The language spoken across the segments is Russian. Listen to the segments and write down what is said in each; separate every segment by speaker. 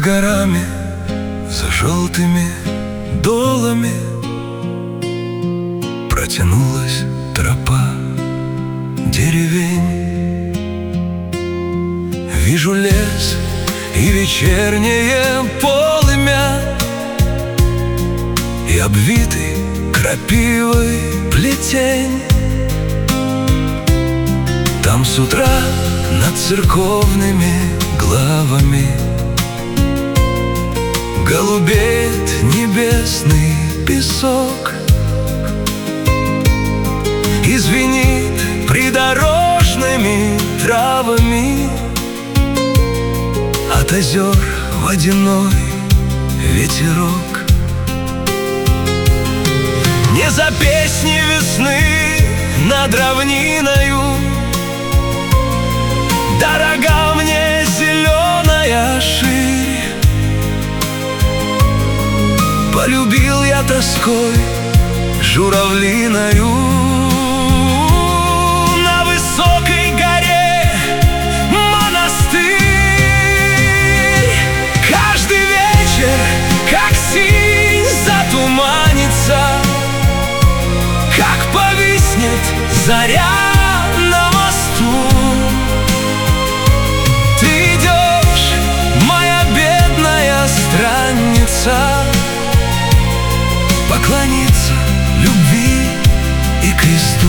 Speaker 1: горами, за желтыми долами протянулась тропа деревень. Вижу лес и вечернее полымя, и обвитый крапивой плетень. Там с утра над церковными главами голубеет небесный песок и звенит придорожными травами от озер водяной ветерок. Не за песни весны над равниною дорога мне зеленая ширь. Полюбил я тоской журавлиною на высокой горе монастырь. Каждый вечер, как синь затуманится, как повиснет заря на мосту. Ты идешь, моя бедная странница, поклониться любви и кресту.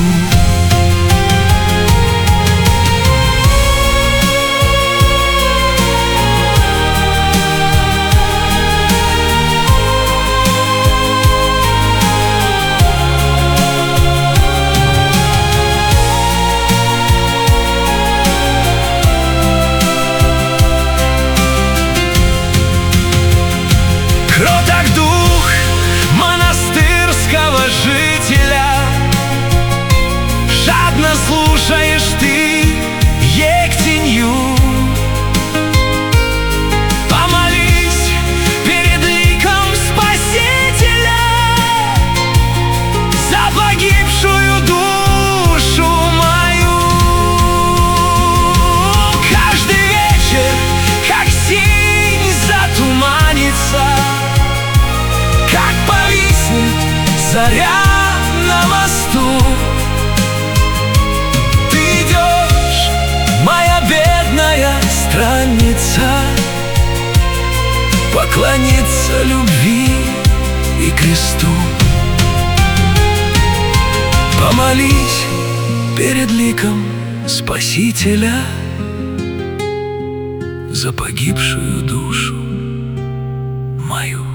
Speaker 1: Кроток дух монастырского жителя, жадно слушаешь ты ектенью. Помолись перед ликом Спасителя за погибшую душу мою. Каждый вечер, как синь затуманится, как повиснет заря на мосту. Ты идешь, моя бедная странница, поклониться любви и кресту. Помолись перед ликом Спасителя за погибшую душу мою.